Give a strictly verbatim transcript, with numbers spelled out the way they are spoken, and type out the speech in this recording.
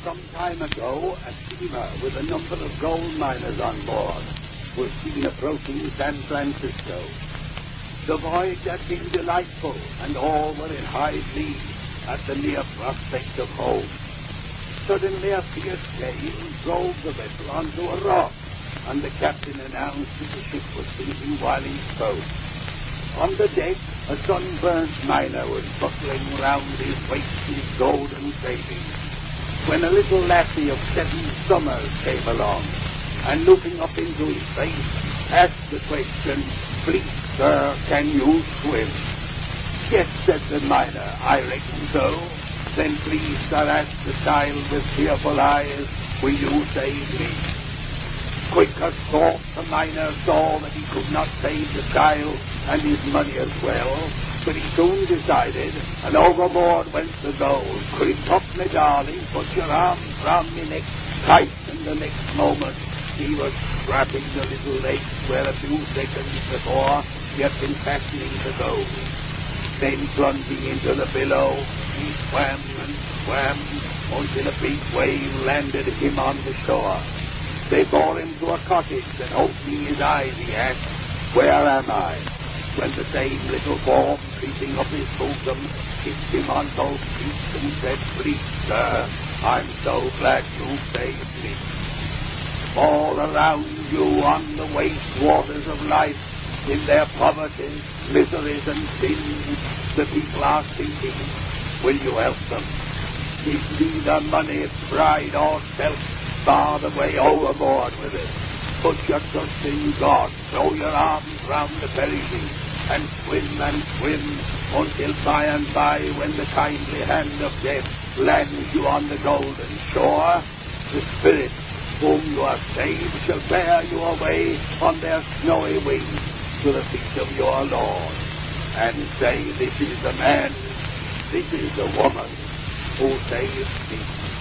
some time ago, a steamer with a number of gold miners on board was seen approaching San Francisco. The voyage had been delightful, and all were in high glee at the near prospect of home. Suddenly a fierce gale drove the vessel onto a rock, and the captain announced that the ship was sinking while he spoke. On the deck, a sunburnt miner was buckling round his waist his golden savings, when a little lassie of seven summers came along, and looking up into his face, asked the question, "Please, sir, can you swim?" "Yes," said the miner, "I reckon so." "Then please, sir," asked the child with tearful eyes, "will you save me?" Quick as thought, the miner saw that he could not save the child and his money as well, but he soon decided, and overboard went the gold. "Creep up, me darling, put your arms round me neck tight," and the next moment he was scrapping the little legs where a few seconds before he had been fastening the gold. Then plunging into the billow, he swam and swam until a big wave landed him on the shore. They bore him to a cottage, and opening his eyes he asked, "Where am I?" When the same little form, creeping up his bosom, kissed him on both cheeks and said, "Please, sir, I'm so glad you saved me." All around you on the waste waters of life, in their poverties, miseries, and sins, the people are sinking. Will you help them? If neither money, pride, or self, bar the way overboard with it. Put your trust in God, throw your arms round the perishing, and swim and swim until by and by, when the kindly hand of death lands you on the golden shore, the spirits whom you have saved shall bear you away on their snowy wings to the feet of your Lord, and say, "This is the man, this is the woman who saved me."